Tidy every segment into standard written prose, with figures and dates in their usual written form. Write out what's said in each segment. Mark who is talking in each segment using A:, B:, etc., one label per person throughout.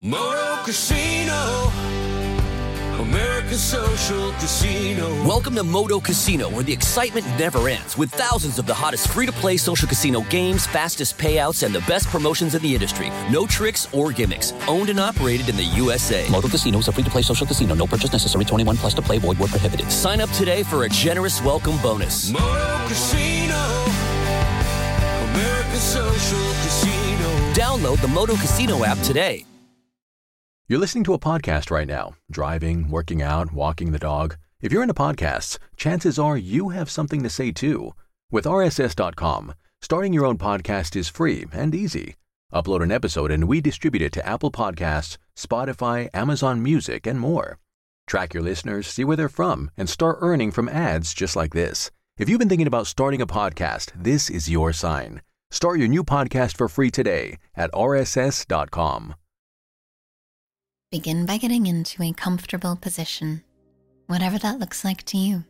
A: Moto Casino, America's social casino.
B: Welcome to Moto Casino, where the excitement never ends, with thousands of the hottest free-to-play social casino games, fastest payouts, and the best promotions in the industry. No tricks or gimmicks. Owned and operated in the USA.
C: Moto Casino is a free-to-play social casino. No purchase necessary. 21 plus to play. Void where prohibited.
B: Sign up today for a generous welcome bonus.
A: Moto Casino, America's social casino.
B: Download the Moto Casino app today.
D: You're listening to a podcast right now, driving, working out, walking the dog. If you're into podcasts, chances are you have something to say too. With RSS.com, starting your own podcast is free and easy. Upload an episode and we distribute it to Apple Podcasts, Spotify, Amazon Music, and more. Track your listeners, see where they're from, and start earning from ads just like this. If you've been thinking about starting a podcast, this is your sign. Start your new podcast for free today at RSS.com.
E: Begin by getting into a comfortable position, whatever that looks like to you.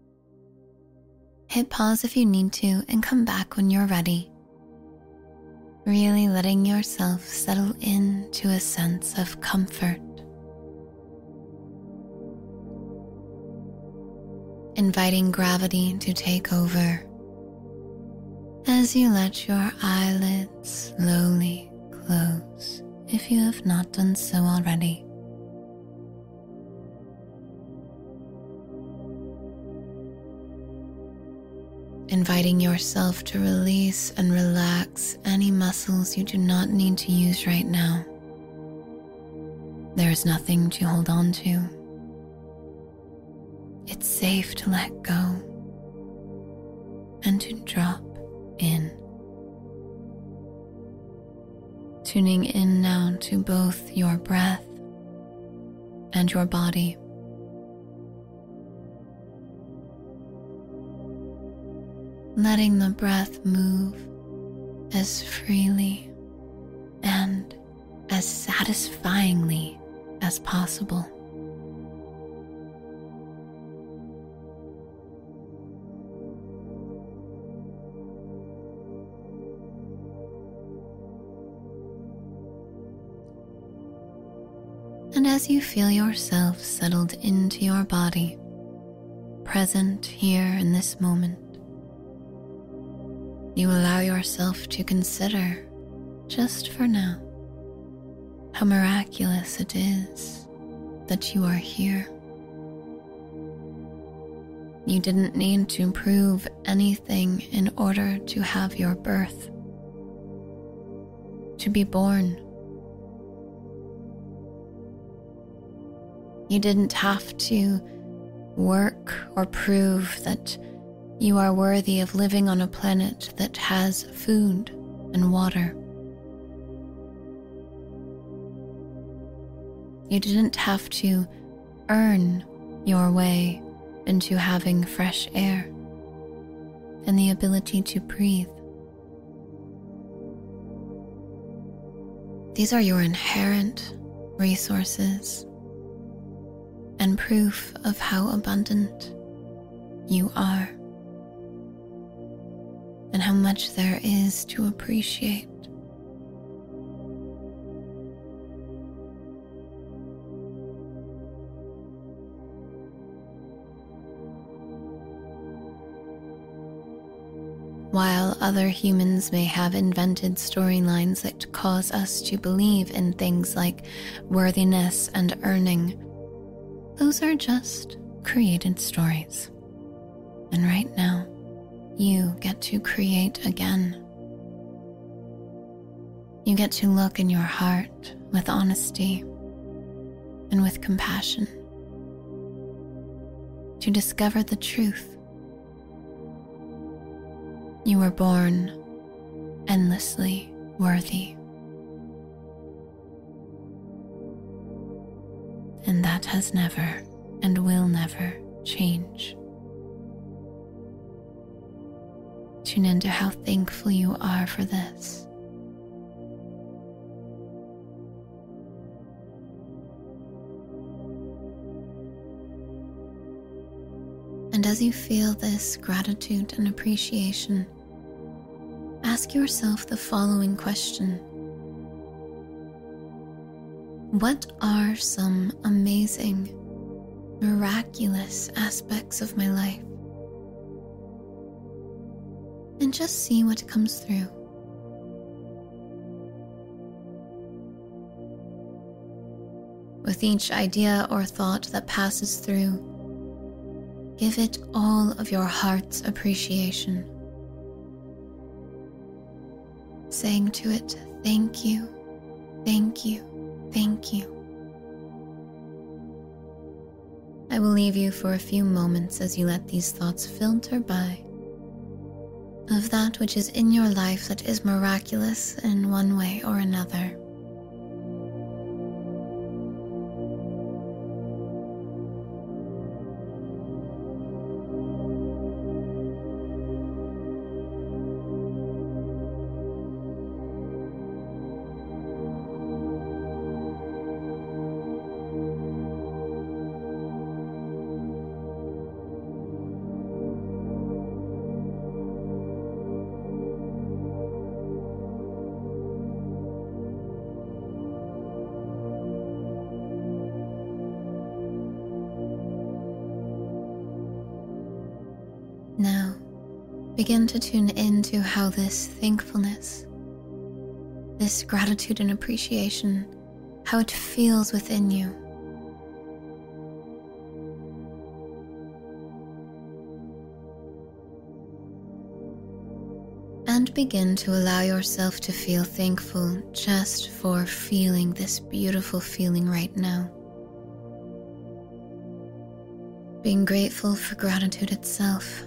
E: Hit pause if you need to and come back when you're ready. Really letting yourself settle into a sense of comfort. Inviting gravity to take over as you let your eyelids slowly close. If you have not done so already. Inviting yourself to release and relax any muscles you do not need to use right now. There is nothing to hold on to. It's safe to let go and to drop in. Tuning in now to both your breath and your body. Letting the breath move as freely and as satisfyingly as possible. And as you feel yourself settled into your body, present here in this moment, you allow yourself to consider, just for now, how miraculous it is that you are here. You didn't need to prove anything in order to have your birth, to be born. You didn't have to work or prove that you are worthy of living on a planet that has food and water. You didn't have to earn your way into having fresh air and the ability to breathe. These are your inherent resources and proof of how abundant you are and how much there is to appreciate. While other humans may have invented storylines that cause us to believe in things like worthiness and earning, those are just created stories. And right now, you get to create again. You get to look in your heart with honesty and with compassion to discover the truth. You were born endlessly worthy. And that has never and will never change. Tune into how thankful you are for this. And as you feel this gratitude and appreciation, ask yourself the following question. What are some amazing, miraculous aspects of my life? And just see what comes through. With each idea or thought that passes through, give it all of your heart's appreciation, saying to it, thank you, thank you, thank you. I will leave you for a few moments as you let these thoughts filter by of that which is in your life that is miraculous in one way or another. Now, begin to tune into how this thankfulness, this gratitude and appreciation, how it feels within you. And begin to allow yourself to feel thankful just for feeling this beautiful feeling right now. Being grateful for gratitude itself.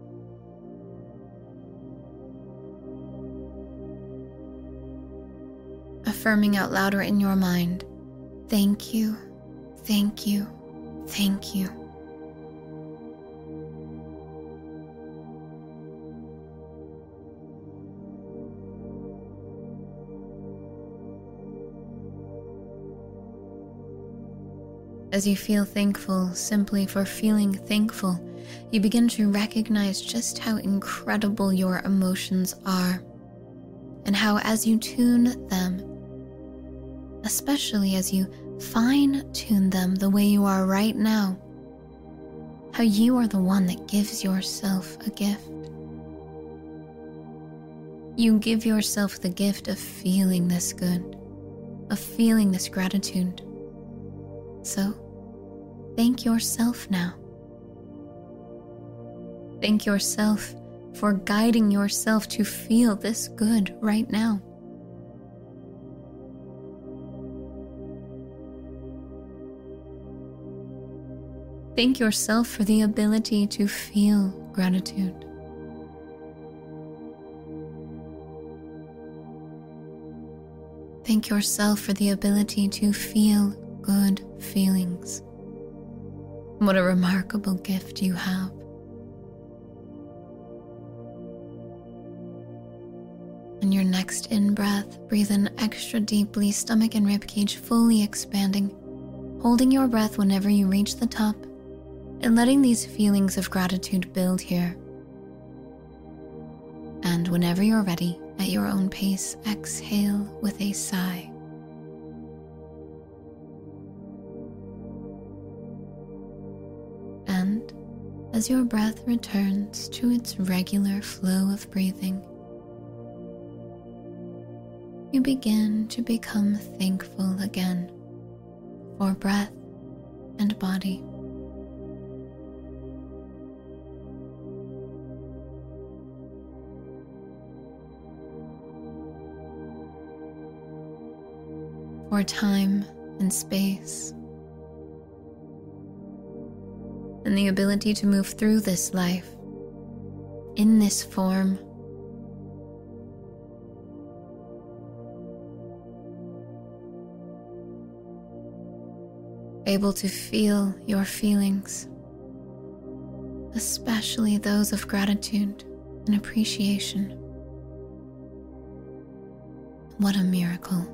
E: Affirming out louder in your mind, thank you, thank you, thank you. As you feel thankful simply for feeling thankful, you begin to recognize just how incredible your emotions are, and how as you tune them, especially as you fine-tune them the way you are right now, how you are the one that gives yourself a gift. You give yourself the gift of feeling this good, of feeling this gratitude. So, thank yourself now. Thank yourself for guiding yourself to feel this good right now. Thank yourself for the ability to feel gratitude. Thank yourself for the ability to feel good feelings. What a remarkable gift you have. On your next in-breath, breathe in extra deeply, stomach and ribcage fully expanding, holding your breath whenever you reach the top, and letting these feelings of gratitude build here. And whenever you're ready, at your own pace, exhale with a sigh. And as your breath returns to its regular flow of breathing, you begin to become thankful again for breath and body. For time and space, and the ability to move through this life in this form. Able to feel your feelings, especially those of gratitude and appreciation. What a miracle.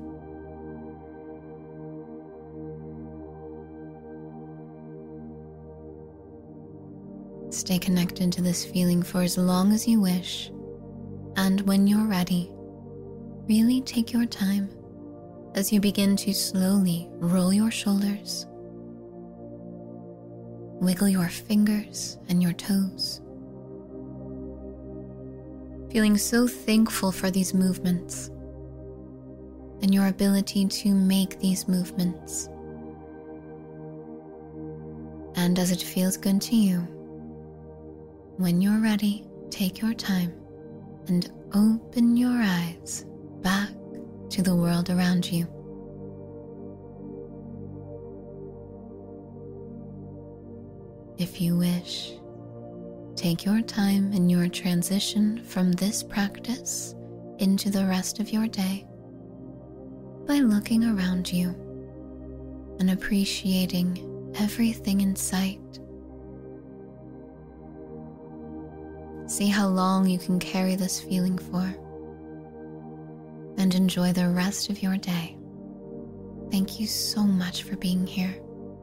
E: Stay connected to this feeling for as long as you wish, and when you're ready, really take your time as you begin to slowly roll your shoulders, wiggle your fingers and your toes, feeling so thankful for these movements and your ability to make these movements. And as it feels good to you, when you're ready, take your time and open your eyes back to the world around you. If you wish, take your time in your transition from this practice into the rest of your day by looking around you and appreciating everything in sight. See how long you can carry this feeling for, and enjoy the rest of your day. Thank you so much for being here.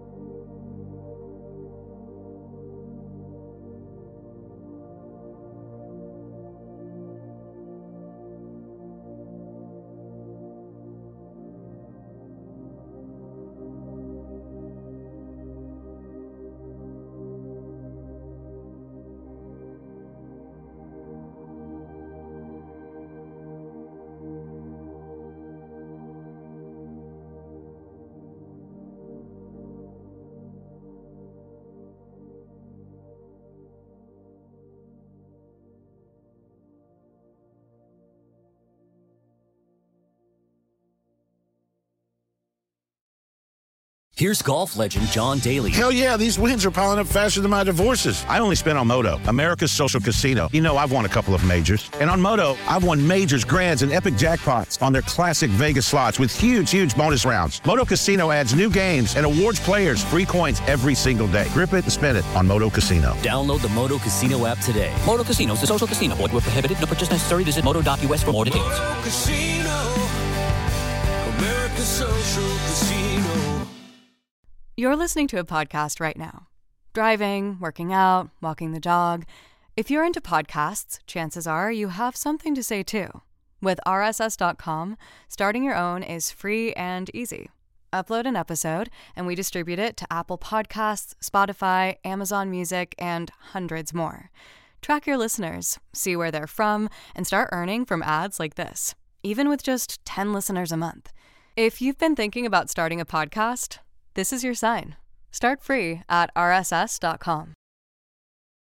B: Here's golf legend John Daly.
F: Hell yeah, these wins are piling up faster than my divorces. I only spent on Moto, America's social casino. You know, I've won a couple of majors. And on Moto, I've won majors, grands, and epic jackpots on their classic Vegas slots with huge, huge bonus rounds. Moto Casino adds new games and awards players free coins every single day. Grip it and spin it on Moto Casino.
B: Download the Moto Casino app today.
C: Moto Casino is a social casino. Void where prohibited. No purchase necessary. Visit moto.us for more details.
A: Moto Casino, America's social casino.
G: You're listening to a podcast right now. Driving, working out, walking the dog. If you're into podcasts, chances are you have something to say too. With RSS.com, starting your own is free and easy. Upload an episode, and we distribute it to Apple Podcasts, Spotify, Amazon Music, and hundreds more. Track your listeners, see where they're from, and start earning from ads like this, even with just 10 listeners a month. If you've been thinking about starting a podcast, this is your sign. Start free at rss.com.